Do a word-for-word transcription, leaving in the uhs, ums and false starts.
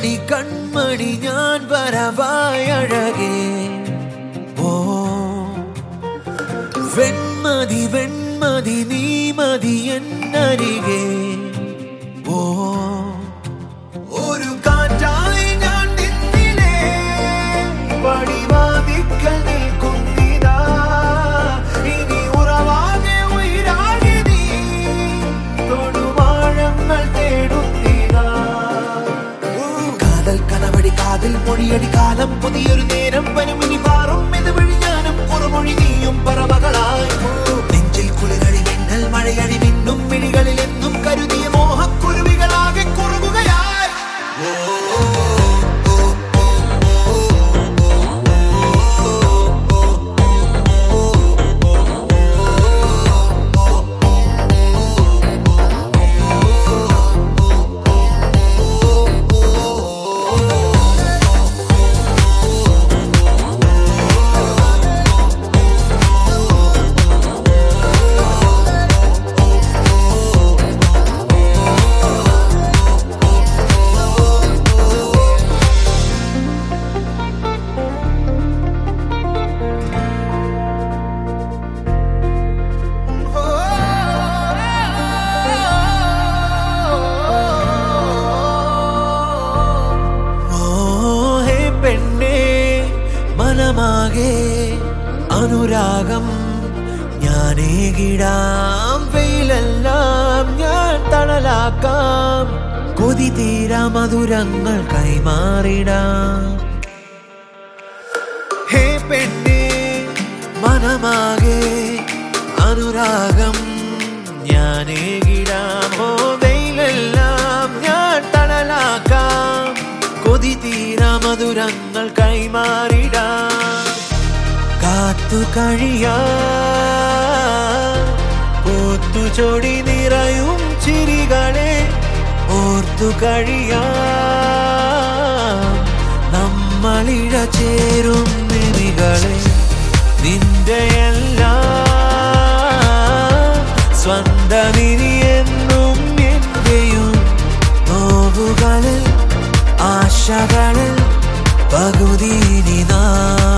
കൺമണി കൺമണി ഞാൻ വരവായി അഴകേ ഓ വെൺമതി വെൺമതി നീ മതി എന്നരികെ ഓ ഒരു കാറ്റായി ഞാൻ നിന്നിലേ പടിവാതിക്കൽ നിൽക്കുന്നിതാ ഇനി ഉറവാകെ ഉയരാകെ നീ തൊടുവാഴങ്ങൾ തേടുന്നിതാ കാതൽ കനവടി കാതിൽ മൊഴിയടി കാലം പുതിയൊരു നേരം പനുമിനി പാറും ഇതുവഴി ഞാനും കുറുമൊഴി നീയും പറവകളായി നെഞ്ചിൽ കുളിരടി മിന്നൽ മഴയടി മിന്നും മിഴികളിൽ എന്നും കരുതിയ മോഹക്കുരുവികളാകെ കുറുകുകയായി അനുരാഗം ഞാനേകിടാം വെയിലെല്ലാം ഞാൻ തണലാക്കാം കൊതി തീരാ മധുരങ്ങൾ കൈമാറിടാം ഹേ പെണ്ണേ മനമാകെ അനുരാഗം ഞാനേകിടാം ഓ വെയിലെല്ലാം ഞാൻ തണലാക്കാം കൊതി തീരാ മധുരങ്ങൾ കൈമാറിടാം കാത്തു കഴിയാ പൂത്തു ചൊടി നിറയും ചിരികളെ ഓർത്തു കഴിയാ നമ്മളിഴ ചേരും നിമികളെ നിന്റെ എല്ലാം സ്വന്തമിനി എന്നും എന്റെയും നോവുകളിൽ ആശകളിൽ പകുതി നീ